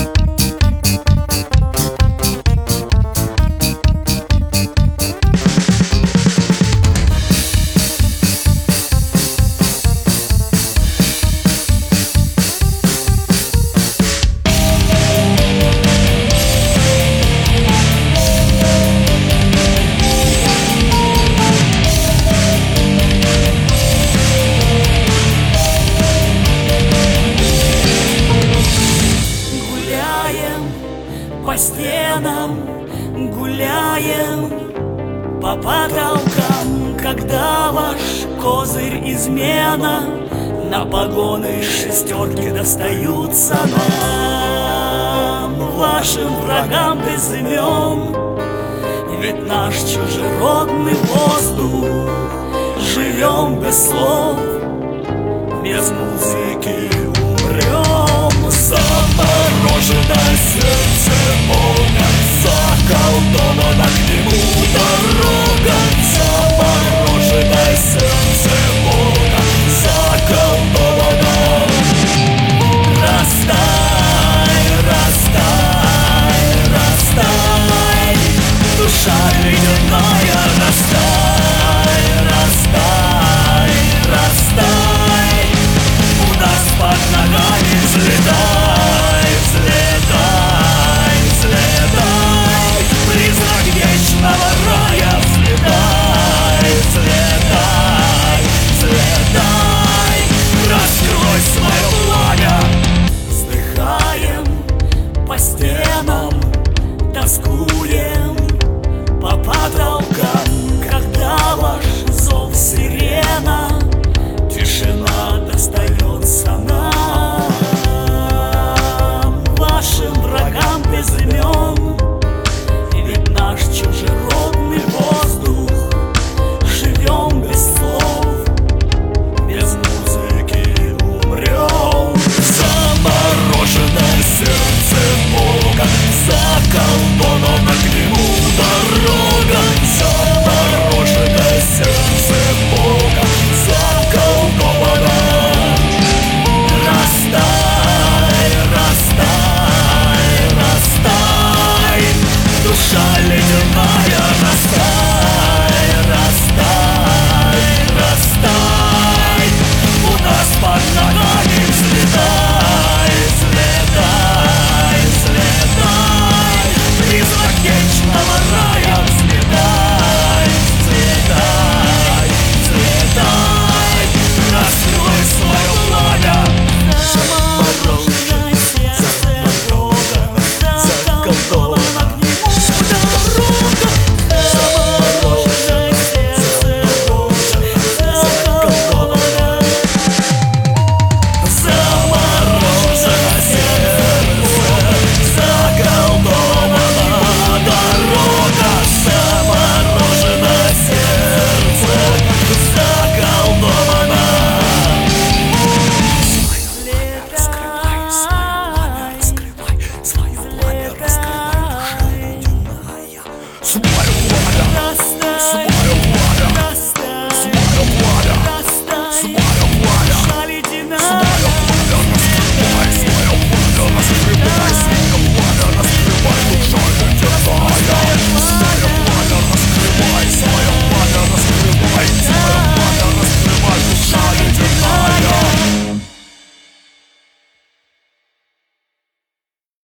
По стенам гуляем, по потолкам, когда ваш козырь измена, на погоны шестерки достаются нам, вашим врагам без имен. Ведь наш чужеродный воздух, живем без слов, без музыки умрем. Замороженное сердце Бога, заколдована к нему дорога. Замороженное сердце Бога, заколдована. Растай, растай, растай, душа ледяная, растай, растай, растай, у нас под ногами взлетай.